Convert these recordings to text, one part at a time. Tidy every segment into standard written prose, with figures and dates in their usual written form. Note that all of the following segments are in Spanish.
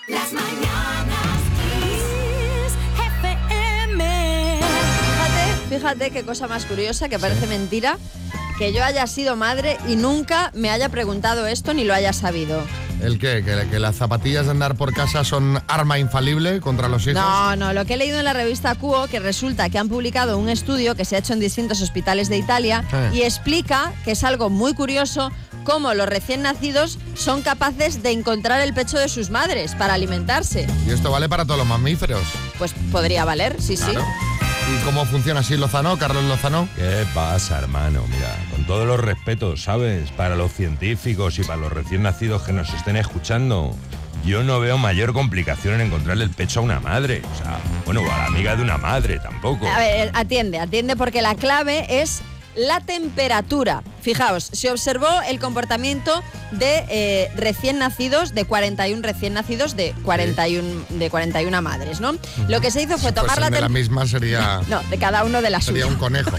Las mañanas Kiss FM. Fíjate qué cosa más curiosa, que parece mentira, que yo haya sido madre y nunca me haya preguntado esto ni lo haya sabido. ¿El qué? ¿Que las zapatillas de andar por casa son arma infalible contra los hijos? No, lo que he leído en la revista Cuo, que resulta que han publicado un estudio que se ha hecho en distintos hospitales de Italia y explica que es algo muy curioso cómo los recién nacidos son capaces de encontrar el pecho de sus madres para alimentarse. ¿Y esto vale para todos los mamíferos? Pues podría valer, sí, claro. Sí. ¿Y cómo funciona así Lozano, Carlos Lozano? ¿Qué pasa, hermano? Mira, con todos los respetos, ¿sabes? Para los científicos y para los recién nacidos que nos estén escuchando, yo no veo mayor complicación en encontrarle el pecho a una madre. O sea, bueno, o a la amiga de una madre tampoco. A ver, atiende, porque la clave es la temperatura. Fijaos, se observó el comportamiento de recién nacidos, de 41 recién nacidos, de 41 madres, ¿no? Lo que se hizo fue tomar la temperatura. La misma sería... No, de cada uno de las suyas. Sería un conejo.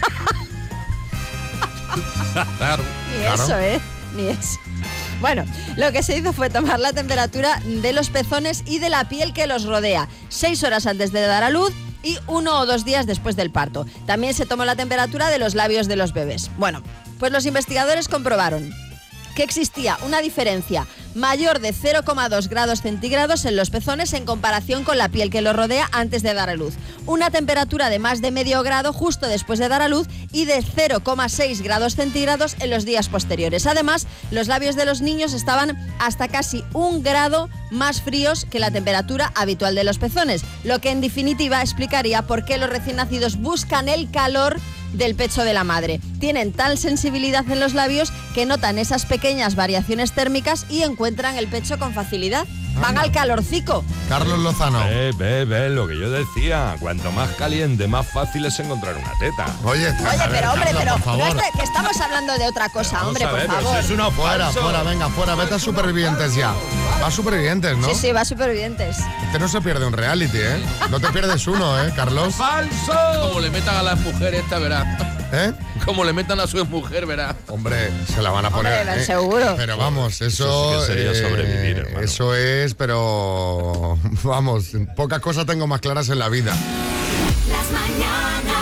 Claro. Ni eso, Ni eso. Bueno, lo que se hizo fue tomar la temperatura de los pezones y de la piel que los rodea, 6 horas antes de dar a luz y 1 o 2 días después del parto. También se tomó la temperatura de los labios de los bebés. Bueno, pues los investigadores comprobaron que existía una diferencia mayor de 0,2 grados centígrados en los pezones en comparación con la piel que los rodea antes de dar a luz. Una temperatura de más de medio grado justo después de dar a luz y de 0,6 grados centígrados en los días posteriores. Además, los labios de los niños estaban hasta casi 1 grado más fríos que la temperatura habitual de los pezones, lo que en definitiva explicaría por qué los recién nacidos buscan el calor del pecho de la madre. Tienen tal sensibilidad en los labios que notan esas pequeñas variaciones térmicas y encuentran el pecho con facilidad. Van al calorcico. Carlos Lozano. Ve, lo que yo decía. Cuanto más caliente, más fácil es encontrar una teta. Oye, pero hombre, Carlos, por favor. no que estamos hablando de otra cosa, hombre, por favor. Es una Fuera, venga, fuera, vete a Supervivientes ya. Va a Supervivientes, ¿no? Sí, va a Supervivientes. Este no se pierde un reality, ¿eh? No te pierdes uno, Carlos? ¡Falso! Como le metan a la mujer esta, verá. Como le metan a su mujer, verá. Hombre, se la van a poner. Hombre, seguro. Pero vamos, eso sí que sería sobrevivir, hermano. Eso es, pero vamos, pocas cosas tengo más claras en la vida. Las mañanas